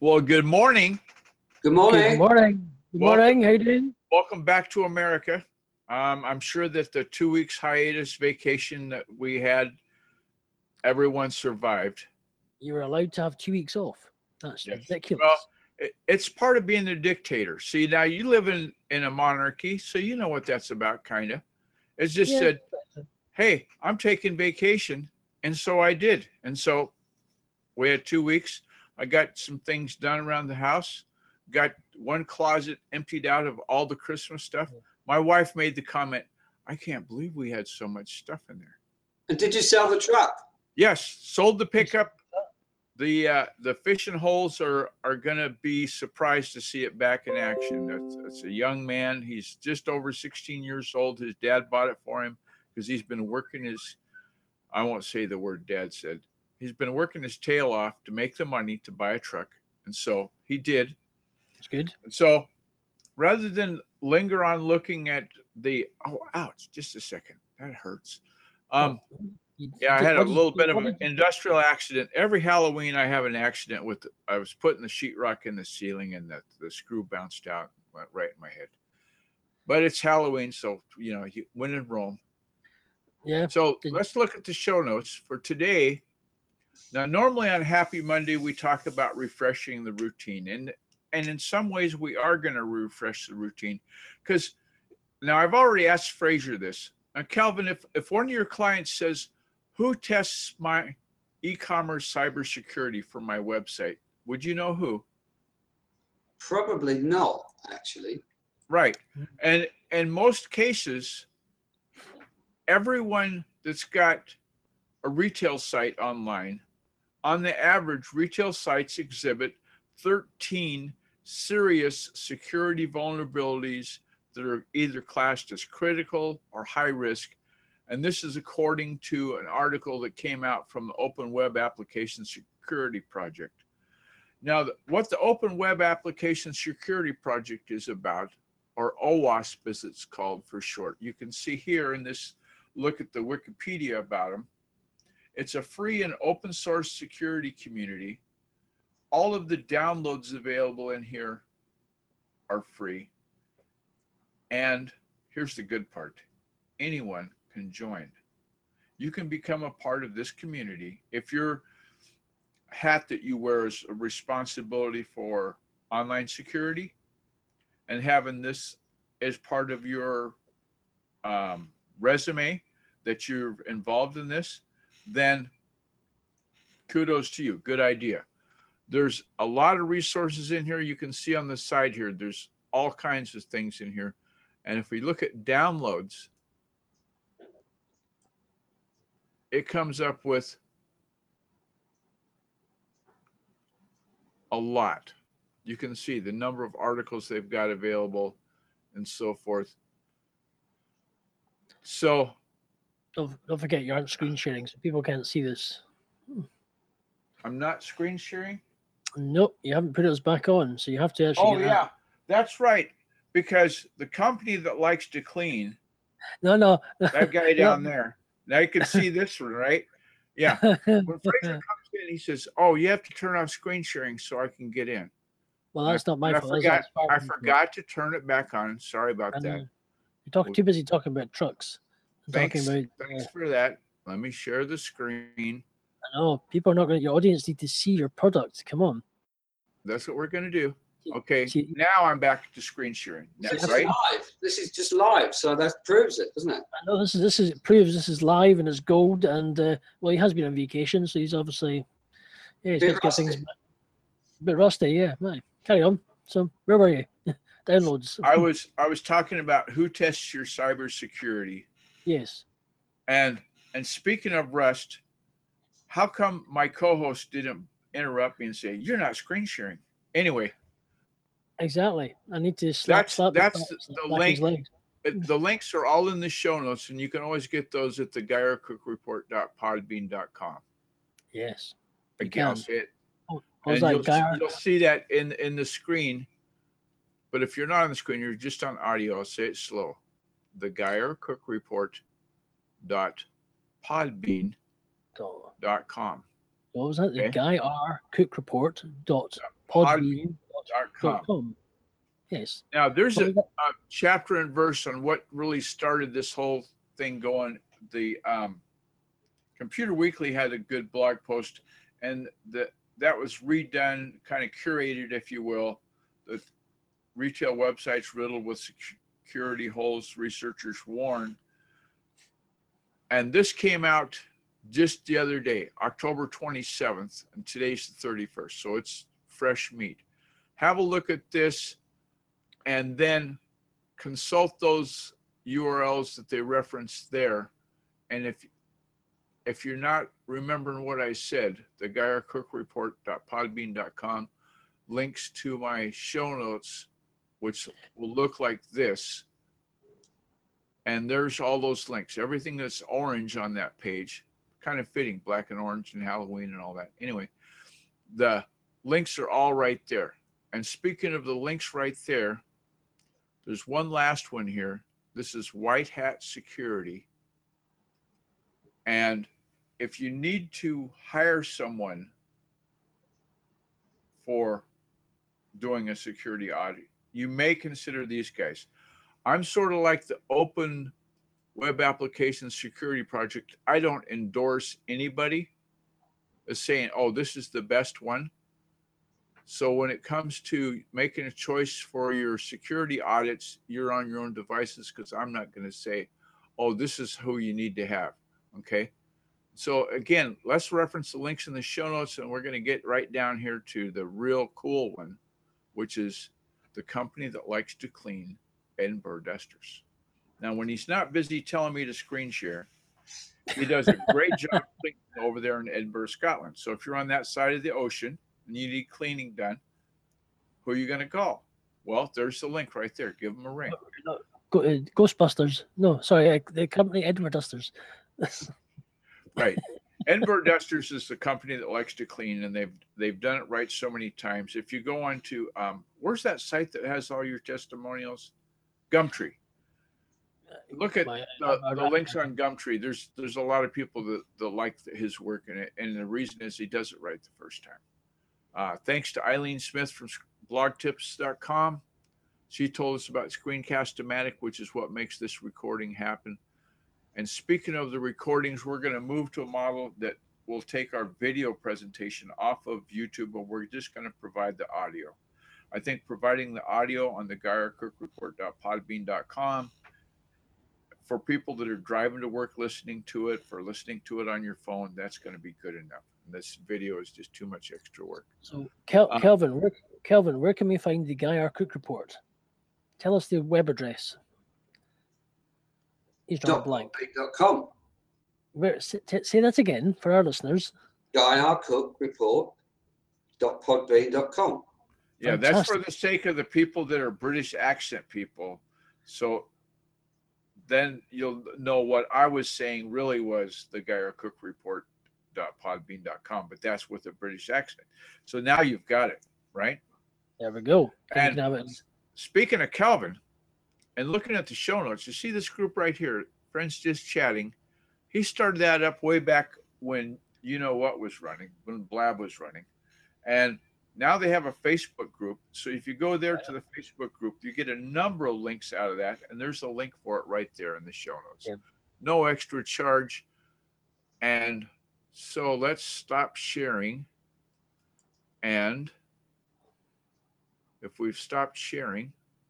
Well, good morning. Good morning. Good morning. Good morning. How you doing? Welcome back to America. I'm sure that the 2 weeks hiatus vacation that we had, everyone survived. You were allowed to have 2 weeks off. That's Yes. ridiculous. Well, it's part of being a dictator. See, now you live in a monarchy, so you know what that's about, kind of. It's just Yeah. said, hey, I'm taking vacation. And so I did. And so we had 2 weeks. I got some things done around the house, got one closet emptied out of all the Christmas stuff. My wife made the comment, I can't believe we had so much stuff in there. And did you sell the truck? Yes, sold the pickup. The fishing holes are going to be surprised to see it back in action. That's a young man. He's just over 16 years old. His dad bought it for him because he's been working his, I won't say the word dad said, he's been working his tail off to make the money to buy a truck. And so he did. It's good. And so rather than linger on looking at the, oh, ouch, just a second. That hurts. Yeah, I had a little bit of an industrial accident. Every Halloween, I have an accident with, I was putting the sheetrock in the ceiling and the screw bounced out, went right in my head. But it's Halloween, so, when in Rome. Yeah. So let's look at the show notes for today. Now, normally on Happy Monday, we talk about refreshing the routine. And in some ways, we are going to refresh the routine. Because now I've already asked Fraser this. Now, Calvin, if one of your clients says, who tests my e-commerce cybersecurity for my website? Would you know who? Probably not, actually. Right. And in most cases, everyone that's got a retail site online, on the average, retail sites exhibit 13 serious security vulnerabilities that are either classed as critical or high risk. And this is according to an article that came out from the Open Web Application Security Project. Now, what the Open Web Application Security Project is about, or OWASP as it's called for short, you can see here in this look at the Wikipedia about them. It's a free and open source security community. All of the downloads available in here are free. And here's the good part. Anyone can join. You can become a part of this community. If your hat that you wear is a responsibility for online security and having this as part of your resume that you're involved in this, then kudos to you. Good idea. There's a lot of resources in here. You can see on the side here, there's all kinds of things in here. And if we look at downloads, it comes up with a lot. You can see the number of articles they've got available and so forth. So Don't forget you aren't screen sharing, so people can't see this. I'm not screen sharing? Nope, you haven't put us back on, so you have to actually. Oh, yeah, that's right. Because the company that likes to clean, No. that guy down there. Now you can see this one, right? Yeah. When Fraser comes in, he says, oh, you have to turn off screen sharing so I can get in. Well, that's not my fault. I forgot to turn it back on. Sorry about that. You're too busy talking about trucks. Thanks for that. Let me share the screen. I know. People are not going to, your audience need to see your product. Come on. That's what we're going to do. Okay, now I'm back to screen sharing. That's right? Live. This is just live, so that proves it, doesn't it? I know it proves this is live and it's gold, and well, he has been on vacation, so he's obviously he's got to get things a bit rusty. Yeah, right. Carry on. So where were you? Downloads. I was talking about who tests your cybersecurity. Yes. And speaking of Rust, how come my co-host didn't interrupt me and say you're not screen sharing? Anyway. Exactly. I need to that's the link. The links are all in the show notes, and you can always get those at the GuyerCookReport.podbean.com. Yes. Again, I'll say it. And you'll see that in the screen. But if you're not on the screen, you're just on audio. I'll say it slow. The GuyerCookReport.podbean.com. What was that? The Okay. Guy R. Cook Report .podbean.com. Yes. Now, there's What a was that? chapter and verse on what really started this whole thing going. The Computer Weekly had a good blog post, and that was redone, kind of curated, if you will. The retail websites riddled with security holes, researchers warn. And this came out just the other day, October 27th, and today's the 31st. So it's fresh meat. Have a look at this and then consult those URLs that they reference there. And if you're not remembering what I said, the GuyRCookReport.podbean.com links to my show notes, which will look like this. And there's all those links. Everything that's orange on that page, kind of fitting, black and orange and Halloween and all that. Anyway, the links are all right there. And speaking of the links right there, there's one last one here. This is White Hat Security. And if you need to hire someone for doing a security audit, you may consider these guys. I'm sort of like the Open Web Application Security Project. I don't endorse anybody as saying, oh, this is the best one. So when it comes to making a choice for your security audits, you're on your own devices, because I'm not going to say, oh, this is who you need to have. Okay. So again, let's reference the links in the show notes, and we're going to get right down here to the real cool one, which is the company that likes to clean, Edinburgh Dusters. Now, when he's not busy telling me to screen share, he does a great job cleaning over there in Edinburgh, Scotland. So if you're on that side of the ocean and you need cleaning done, who are you going to call? Well, there's the link right there. Give them a ring. Ghostbusters. No, sorry, the company Edinburgh Dusters. Right. Edinburgh Dusters is the company that likes to clean, and they've done it right so many times. If you go on to where's that site that has all your testimonials? Gumtree. Look at the links on Gumtree. There's a lot of people that like his work in it, and the reason is he does it right the first time. Thanks to Eileen Smith from blogtips.com. She told us about Screencast-O-Matic, which is what makes this recording happen. And speaking of the recordings, we're going to move to a model that will take our video presentation off of YouTube, but we're just going to provide the audio. I think providing the audio on the GuyRCookReport.podbean.com for people that are driving to work listening to it, for listening to it on your phone, that's going to be good enough. And this video is just too much extra work. So, Kelvin, where can we find the Guy R. Cook Report? Tell us the web address. He's drawn a blank. .com. Say that again for our listeners. GuyRCookReport.podbean.com. Yeah, Fantastic. that's for the sake of the people that are British accent people. So then you'll know what I was saying really was the GuyRCookReport.podbean.com, but that's with a British accent. So now you've got it, right? There we go. And speaking of Calvin, and looking at the show notes, you see this group right here, Friends Just Chatting. He started that up way back when You Know What was running, when Blab was running. And now they have a Facebook group. So if you go there to the Facebook group, you get a number of links out of that. And there's a link for it right there in the show notes. Yeah. No extra charge. And so let's stop sharing. And if we've stopped sharing,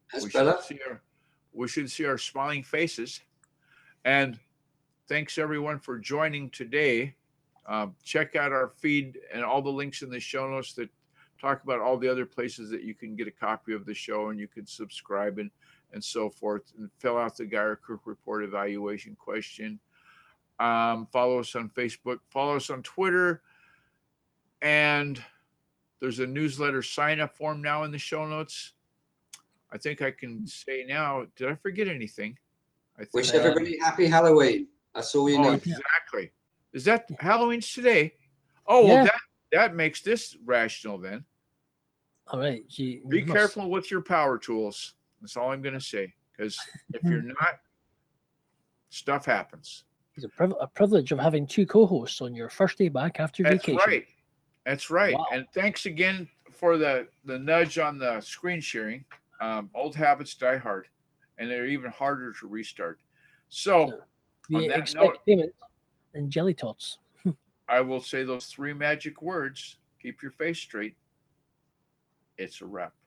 we should see our smiling faces. And thanks everyone for joining today. Check out our feed and all the links in the show notes that talk about all the other places that you can get a copy of the show, and you can subscribe and so forth, and fill out the Guy R. Cook Report evaluation question. Follow us on Facebook, follow us on Twitter, and there's a newsletter sign-up form now in the show notes. I think I can say now, did I forget anything? Wish everybody happy Halloween. That's all you know. Exactly. Is that Halloween's today? Oh, yeah. Well, that makes this rational then. All right. Be careful with your power tools. That's all I'm going to say. Because if you're not, stuff happens. It's a privilege of having two co-hosts on your first day back after vacation. That's right. That's right. Wow. And thanks again for the nudge on the screen sharing. Old habits die hard, and they're even harder to restart. So, So, on we that expect note, payment in jelly tots. I will say those three magic words: keep your face straight. It's a wrap.